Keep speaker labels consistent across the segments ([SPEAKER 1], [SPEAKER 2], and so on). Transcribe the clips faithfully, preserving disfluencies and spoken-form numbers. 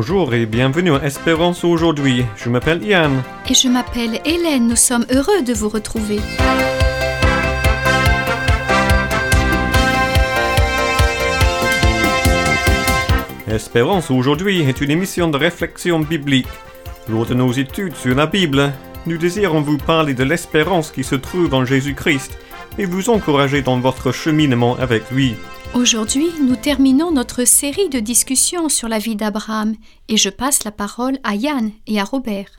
[SPEAKER 1] Bonjour et bienvenue à Espérance aujourd'hui. Je m'appelle Yann.
[SPEAKER 2] Et je m'appelle Hélène. Nous sommes heureux de vous retrouver.
[SPEAKER 1] Espérance aujourd'hui est une émission de réflexion biblique. Lors de nos études sur la Bible, nous désirons vous parler de l'espérance qui se trouve en Jésus-Christ et vous encourager dans votre cheminement avec lui.
[SPEAKER 2] Aujourd'hui, nous terminons notre série de discussions sur la vie d'Abraham et je passe la parole à Yann et à Robert.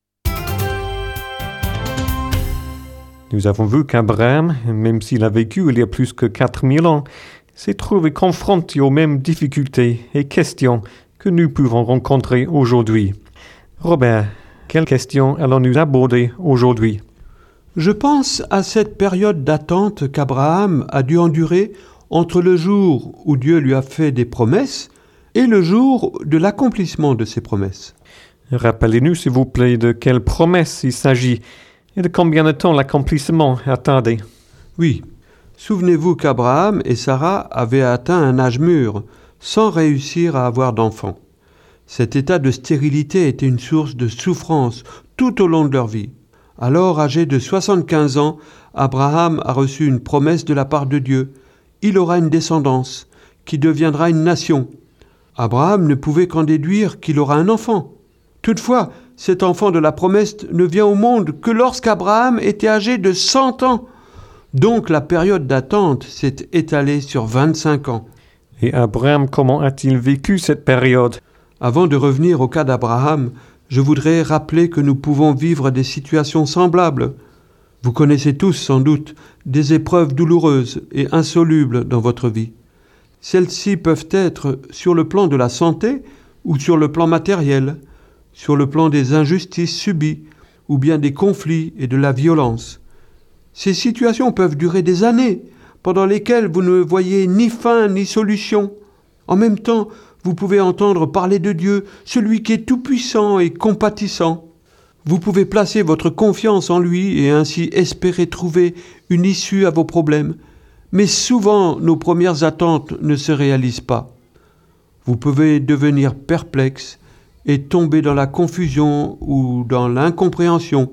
[SPEAKER 1] Nous avons vu qu'Abraham, même s'il a vécu il y a plus que quatre mille ans, s'est trouvé confronté aux mêmes difficultés et questions que nous pouvons rencontrer aujourd'hui. Robert, quelles questions allons-nous aborder aujourd'hui?
[SPEAKER 3] Je pense à cette période d'attente qu'Abraham a dû endurer entre le jour où Dieu lui a fait des promesses et le jour de l'accomplissement de ces promesses.
[SPEAKER 1] Rappelez-nous, s'il vous plaît, de quelles promesses il s'agit et de combien de temps l'accomplissement attendait.
[SPEAKER 3] Oui, souvenez-vous qu'Abraham et Sarah avaient atteint un âge mûr, sans réussir à avoir d'enfants. Cet état de stérilité était une source de souffrance tout au long de leur vie. Alors, âgé de soixante-quinze ans, Abraham a reçu une promesse de la part de Dieu. Il aura une descendance, qui deviendra une nation. Abraham ne pouvait qu'en déduire qu'il aura un enfant. Toutefois, cet enfant de la promesse ne vient au monde que lorsqu'Abraham était âgé de cent ans. Donc la période d'attente s'est étalée sur vingt-cinq ans.
[SPEAKER 1] Et Abraham, comment a-t-il vécu cette période?
[SPEAKER 3] Avant de revenir au cas d'Abraham, je voudrais rappeler que nous pouvons vivre des situations semblables. Vous connaissez tous sans doute des épreuves douloureuses et insolubles dans votre vie. Celles-ci peuvent être sur le plan de la santé ou sur le plan matériel, sur le plan des injustices subies ou bien des conflits et de la violence. Ces situations peuvent durer des années, pendant lesquelles vous ne voyez ni fin ni solution. En même temps, vous pouvez entendre parler de Dieu, celui qui est tout-puissant et compatissant. Vous pouvez placer votre confiance en lui et ainsi espérer trouver une issue à vos problèmes. Mais souvent, nos premières attentes ne se réalisent pas. Vous pouvez devenir perplexe et tomber dans la confusion ou dans l'incompréhension.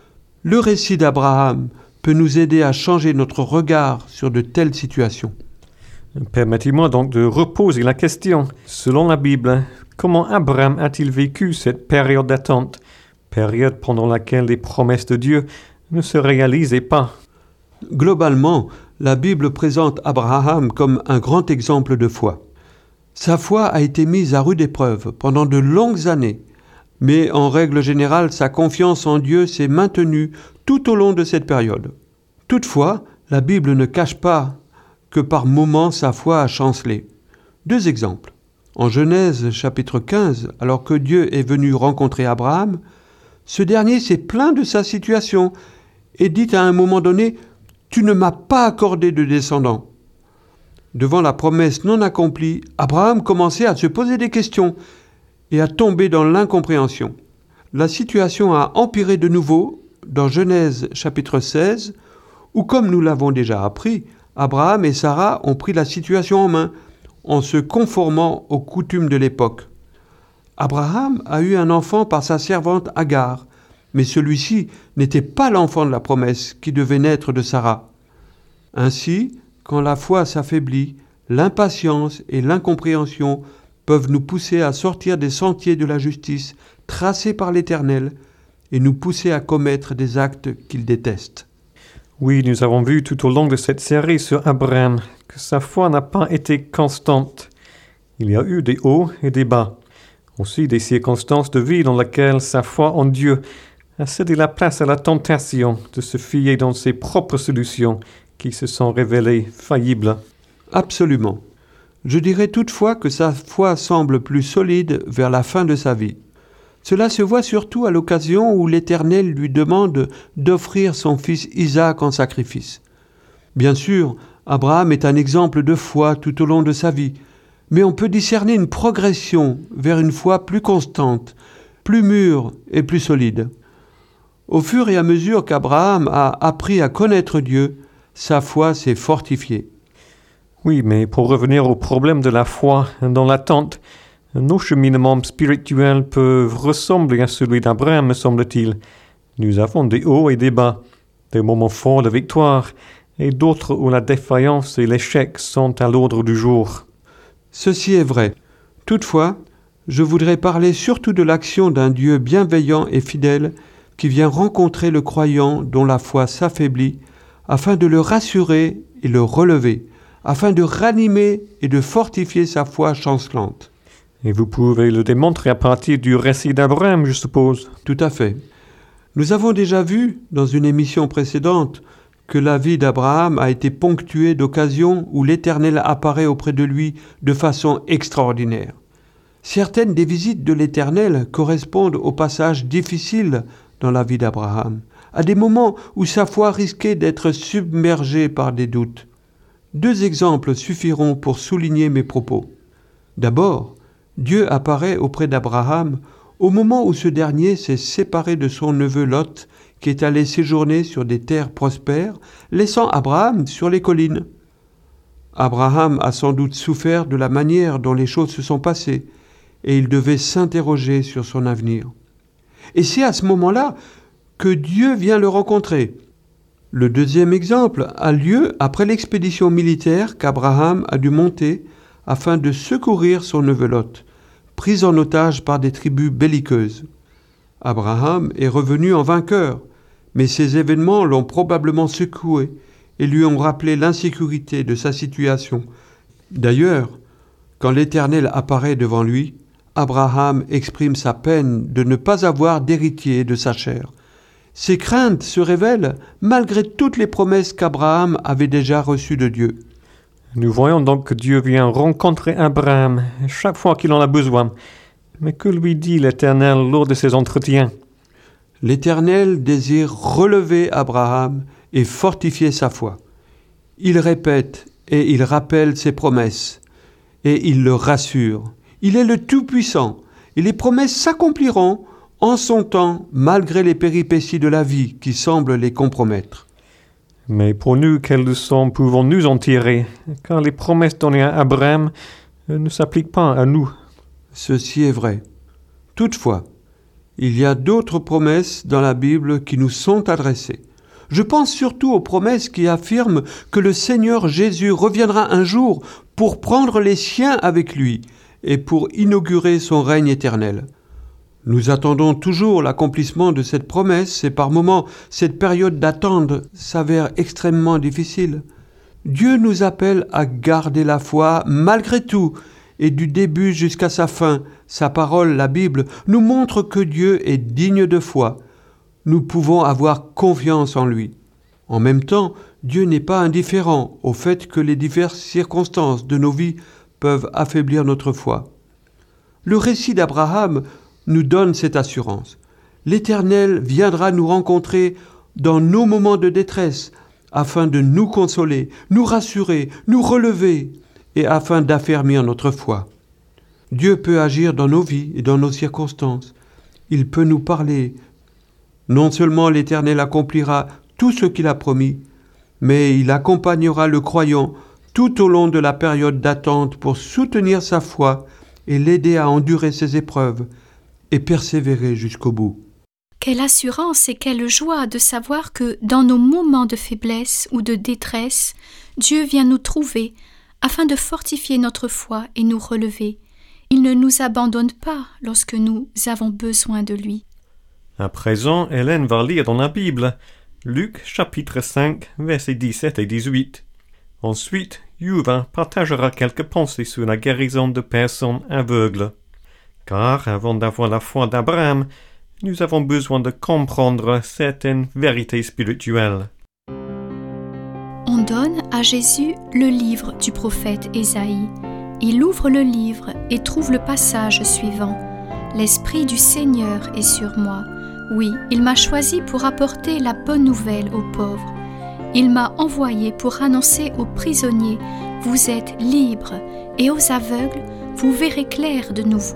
[SPEAKER 3] Le récit d'Abraham peut nous aider à changer notre regard sur de telles situations.
[SPEAKER 1] Permettez-moi donc de reposer la question. Selon la Bible, comment Abraham a-t-il vécu cette période d'attente, période pendant laquelle les promesses de Dieu ne se réalisaient pas?
[SPEAKER 3] Globalement, la Bible présente Abraham comme un grand exemple de foi. Sa foi a été mise à rude épreuve pendant de longues années, mais en règle générale, sa confiance en Dieu s'est maintenue tout au long de cette période. Toutefois, la Bible ne cache pas que par moments sa foi a chancelé. Deux exemples. En Genèse chapitre quinze, alors que Dieu est venu rencontrer Abraham, ce dernier s'est plaint de sa situation et dit à un moment donné « Tu ne m'as pas accordé de descendant ». Devant la promesse non accomplie, Abraham commençait à se poser des questions et à tomber dans l'incompréhension. La situation a empiré de nouveau dans Genèse chapitre seize, où comme nous l'avons déjà appris, Abraham et Sarah ont pris la situation en main en se conformant aux coutumes de l'époque. Abraham a eu un enfant par sa servante Agar, mais celui-ci n'était pas l'enfant de la promesse qui devait naître de Sarah. Ainsi, quand la foi s'affaiblit, l'impatience et l'incompréhension peuvent nous pousser à sortir des sentiers de la justice tracés par l'Éternel et nous pousser à commettre des actes qu'il déteste.
[SPEAKER 1] Oui, nous avons vu tout au long de cette série sur Abraham que sa foi n'a pas été constante. Il y a eu des hauts et des bas. Aussi des circonstances de vie dans lesquelles sa foi en Dieu a cédé la place à la tentation de se fier dans ses propres solutions qui se sont révélées faillibles.
[SPEAKER 3] Absolument. Je dirais toutefois que sa foi semble plus solide vers la fin de sa vie. Cela se voit surtout à l'occasion où l'Éternel lui demande d'offrir son fils Isaac en sacrifice. Bien sûr, Abraham est un exemple de foi tout au long de sa vie, mais on peut discerner une progression vers une foi plus constante, plus mûre et plus solide. Au fur et à mesure qu'Abraham a appris à connaître Dieu, sa foi s'est fortifiée.
[SPEAKER 1] Oui, mais pour revenir au problème de la foi dans l'attente, Nos cheminements spirituels peuvent ressembler à celui d'Abraham, me semble-t-il. Nous avons des hauts et des bas, des moments forts de victoire, et d'autres où la défaillance et l'échec sont à l'ordre du jour.
[SPEAKER 3] Ceci est vrai. Toutefois, je voudrais parler surtout de l'action d'un Dieu bienveillant et fidèle qui vient rencontrer le croyant dont la foi s'affaiblit, afin de le rassurer et le relever, afin de ranimer et de fortifier sa foi chancelante.
[SPEAKER 1] Et vous pouvez le démontrer à partir du récit d'Abraham, je suppose.
[SPEAKER 3] Tout à fait. Nous avons déjà vu, dans une émission précédente, que la vie d'Abraham a été ponctuée d'occasions où l'Éternel apparaît auprès de lui de façon extraordinaire. Certaines des visites de l'Éternel correspondent aux passages difficiles dans la vie d'Abraham, à des moments où sa foi risquait d'être submergée par des doutes. Deux exemples suffiront pour souligner mes propos. D'abord, Dieu apparaît auprès d'Abraham au moment où ce dernier s'est séparé de son neveu Lot, qui est allé séjourner sur des terres prospères, laissant Abraham sur les collines. Abraham a sans doute souffert de la manière dont les choses se sont passées, et il devait s'interroger sur son avenir. Et c'est à ce moment-là que Dieu vient le rencontrer. Le deuxième exemple a lieu après l'expédition militaire qu'Abraham a dû monter afin de secourir son neveu Lot, pris en otage par des tribus belliqueuses. Abraham est revenu en vainqueur, mais ces événements l'ont probablement secoué et lui ont rappelé l'insécurité de sa situation. D'ailleurs, quand l'Éternel apparaît devant lui, Abraham exprime sa peine de ne pas avoir d'héritier de sa chair. Ses craintes se révèlent malgré toutes les promesses qu'Abraham avait déjà reçues de Dieu.
[SPEAKER 1] Nous voyons donc que Dieu vient rencontrer Abraham chaque fois qu'il en a besoin. Mais que lui dit l'Éternel lors de ces entretiens?
[SPEAKER 3] L'Éternel désire relever Abraham et fortifier sa foi. Il répète et il rappelle ses promesses, et il le rassure. Il est le Tout-Puissant, et les promesses s'accompliront en son temps, malgré les péripéties de la vie qui semblent les compromettre.
[SPEAKER 1] Mais pour nous, quelles leçons pouvons-nous en tirer, car les promesses données à Abraham ne s'appliquent pas à nous?
[SPEAKER 3] Ceci est vrai. Toutefois, il y a d'autres promesses dans la Bible qui nous sont adressées. Je pense surtout aux promesses qui affirment que le Seigneur Jésus reviendra un jour pour prendre les siens avec lui et pour inaugurer son règne éternel. Nous attendons toujours l'accomplissement de cette promesse et par moments, cette période d'attente s'avère extrêmement difficile. Dieu nous appelle à garder la foi malgré tout et du début jusqu'à sa fin. Sa parole, la Bible, nous montre que Dieu est digne de foi. Nous pouvons avoir confiance en lui. En même temps, Dieu n'est pas indifférent au fait que les diverses circonstances de nos vies peuvent affaiblir notre foi. Le récit d'Abraham nous donne cette assurance. L'Éternel viendra nous rencontrer dans nos moments de détresse afin de nous consoler, nous rassurer, nous relever et afin d'affermir notre foi. Dieu peut agir dans nos vies et dans nos circonstances. Il peut nous parler. Non seulement l'Éternel accomplira tout ce qu'il a promis, mais il accompagnera le croyant tout au long de la période d'attente pour soutenir sa foi et l'aider à endurer ses épreuves et persévérer jusqu'au bout.
[SPEAKER 2] Quelle assurance et quelle joie de savoir que dans nos moments de faiblesse ou de détresse, Dieu vient nous trouver afin de fortifier notre foi et nous relever. Il ne nous abandonne pas lorsque nous avons besoin de lui.
[SPEAKER 1] À présent, Hélène va lire dans la Bible, Luc chapitre cinq, versets dix-sept et dix-huit. Ensuite, Yuva partagera quelques pensées sur la guérison de personnes aveugles. Car avant d'avoir la foi d'Abraham, nous avons besoin de comprendre certaines vérités spirituelles.
[SPEAKER 2] On donne à Jésus le livre du prophète Ésaïe. Il ouvre le livre et trouve le passage suivant. « L'Esprit du Seigneur est sur moi. Oui, il m'a choisi pour apporter la bonne nouvelle aux pauvres. Il m'a envoyé pour annoncer aux prisonniers « Vous êtes libres » et aux aveugles « Vous verrez clair de nouveau ».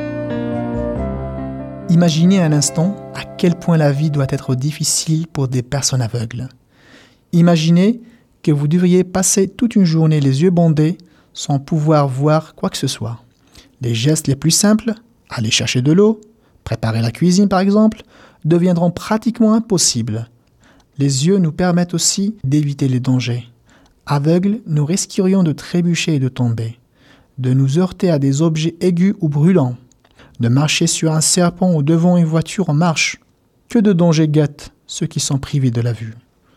[SPEAKER 4] Imaginez un instant à quel point la vie doit être difficile pour des personnes aveugles. Imaginez que vous devriez passer toute une journée les yeux bandés sans pouvoir voir quoi que ce soit. Les gestes les plus simples, aller chercher de l'eau, préparer la cuisine par exemple, deviendront pratiquement impossibles. Les yeux nous permettent aussi d'éviter les dangers. Aveugles, nous risquerions de trébucher et de tomber, de nous heurter à des objets aigus ou brûlants, de marcher sur un serpent ou devant une voiture en marche. Que de dangers guettent ceux qui sont privés de la vue.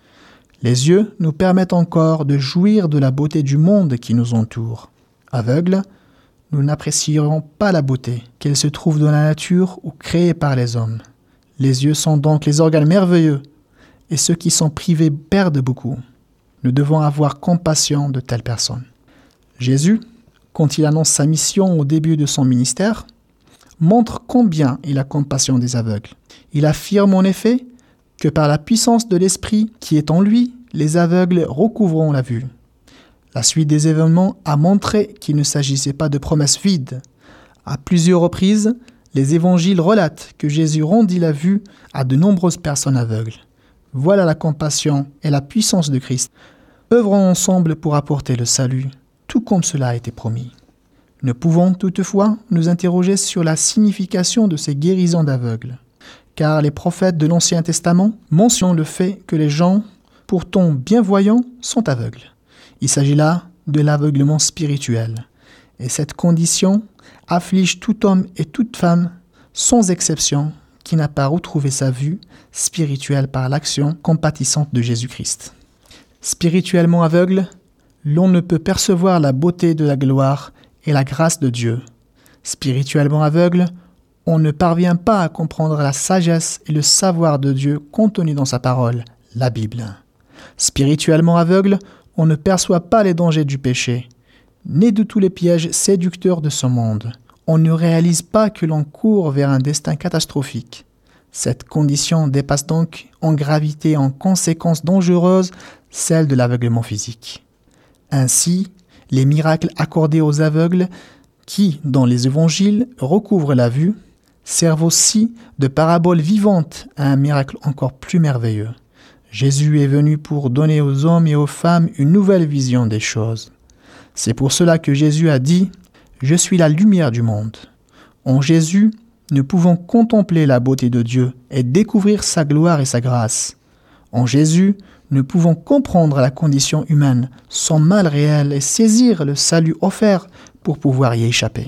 [SPEAKER 4] Les yeux nous permettent encore de jouir de la beauté du monde qui nous entoure. Aveugles, nous n'apprécierons pas la beauté, qu'elle se trouve dans la nature ou créée par les hommes. Les yeux sont donc les organes merveilleux, et ceux qui sont privés perdent beaucoup. Nous devons avoir compassion de telles personnes. Jésus, quand il annonce sa mission au début de son ministère, montre combien il a compassion des aveugles. Il affirme en effet que par la puissance de l'Esprit qui est en lui, les aveugles recouvreront la vue. La suite des événements a montré qu'il ne s'agissait pas de promesses vides. À plusieurs reprises, les évangiles relatent que Jésus rendit la vue à de nombreuses personnes aveugles. Voilà la compassion et la puissance de Christ. Œuvrons ensemble pour apporter le salut, tout comme cela a été promis. Nous pouvons toutefois nous interroger sur la signification de ces guérisons d'aveugles, car les prophètes de l'Ancien Testament mentionnent le fait que les gens, pourtant bien voyants, sont aveugles. Il s'agit là de l'aveuglement spirituel, et cette condition afflige tout homme et toute femme, sans exception, qui n'a pas retrouvé sa vue spirituelle par l'action compatissante de Jésus-Christ. Spirituellement aveugle, l'on ne peut percevoir la beauté de la gloire et la grâce de Dieu. Spirituellement aveugle, on ne parvient pas à comprendre la sagesse et le savoir de Dieu contenu dans sa parole, la Bible. Spirituellement aveugle, on ne perçoit pas les dangers du péché, ni de tous les pièges séducteurs de ce monde. On ne réalise pas que l'on court vers un destin catastrophique. Cette condition dépasse donc en gravité et en conséquences dangereuses celle de l'aveuglement physique. Ainsi, les miracles accordés aux aveugles qui, dans les évangiles, recouvrent la vue, servent aussi de parabole vivante à un miracle encore plus merveilleux. Jésus est venu pour donner aux hommes et aux femmes une nouvelle vision des choses. C'est pour cela que Jésus a dit « Je suis la lumière du monde ». En Jésus, nous pouvons contempler la beauté de Dieu et découvrir sa gloire et sa grâce. En Jésus, nous pouvons comprendre la condition humaine, son mal réel et saisir le salut offert pour pouvoir y échapper.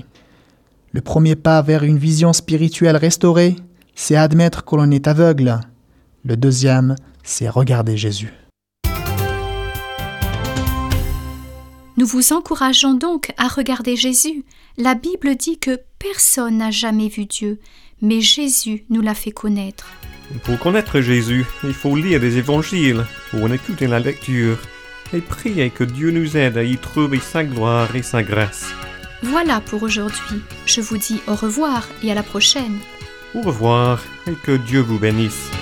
[SPEAKER 4] Le premier pas vers une vision spirituelle restaurée, c'est admettre que l'on est aveugle. Le deuxième, c'est regarder Jésus.
[SPEAKER 2] Nous vous encourageons donc à regarder Jésus. La Bible dit que personne n'a jamais vu Dieu, mais Jésus nous l'a fait connaître.
[SPEAKER 1] Pour connaître Jésus, il faut lire les évangiles, ou en écouter la lecture, et prier que Dieu nous aide à y trouver sa gloire et sa grâce.
[SPEAKER 2] Voilà pour aujourd'hui. Je vous dis au revoir et à la prochaine.
[SPEAKER 1] Au revoir et que Dieu vous bénisse.